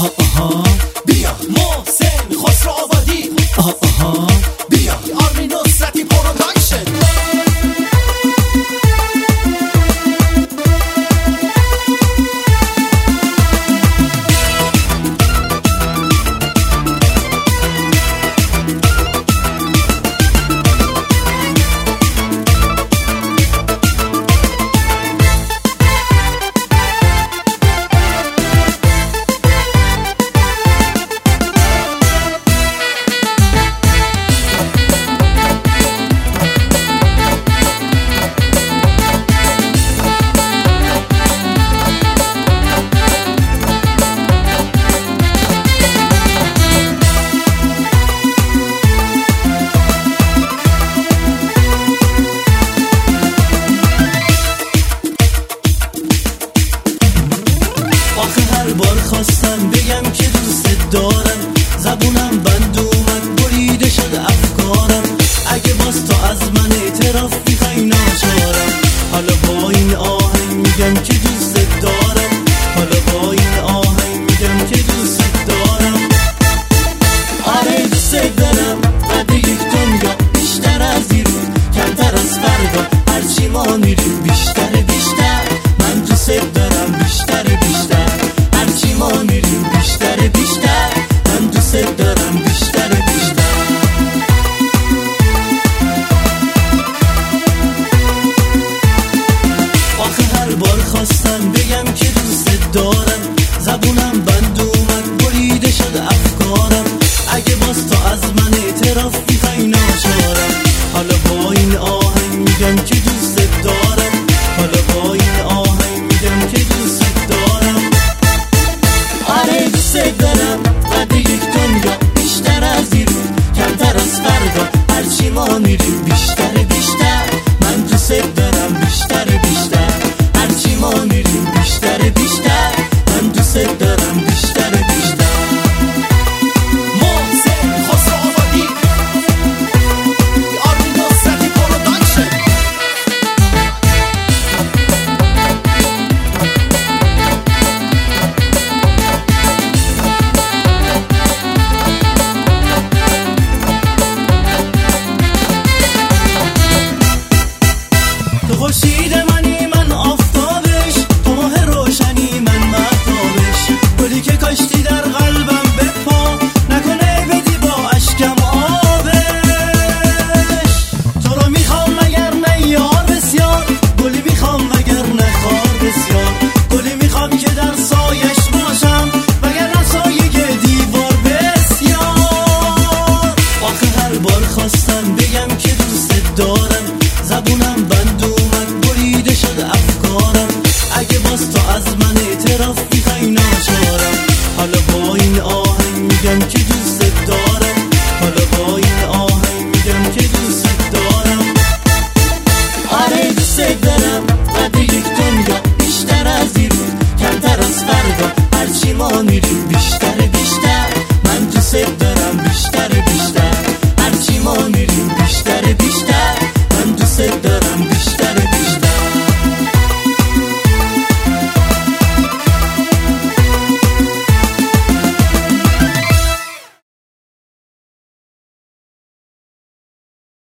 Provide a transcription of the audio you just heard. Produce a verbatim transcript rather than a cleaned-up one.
آها آها بیا محسن خسرو آبادی، آها آها بیا آرمین نصرتی پروداکشن. هر بار خواستم بگم که دوست دارم، زبونم بند اومد بریده شد افکارم. اگه باز تو از من اعتراف میخوای ناچارم، حالا با این آهنگ میگم که دوست دارم، حالا با این آهنگ میگم که دوست دارم. آره دوست دارم قد یک دنیا، بیشتر از دیروز کمتر از فردا، هرچی ما میریم بیشتر بیشتر. من دوست دارم بیشتر بیشتر، هرچی ما میریم بیشتر بیشتر. من دوست دارم بیشتر بیشتر. آخه هر بار خواستم بگم که دوست دارم، زبونم بند اومد بریده شد افکارم. اگه باز تو از من اعتراف میخوای ناچارم، حالا با این آهنگ میگم که دوست دارم، حالا با این آهنگ میگم که دوست دارم. آره دوست دارم قد یک دنیا، بیشتر از دیروز کمتر از فردا، هرچی ما میریم بیشتر بیشتر. من دوست دارم بیشتر بیشتر، هرچی ما میریم بیشتر بیشتر.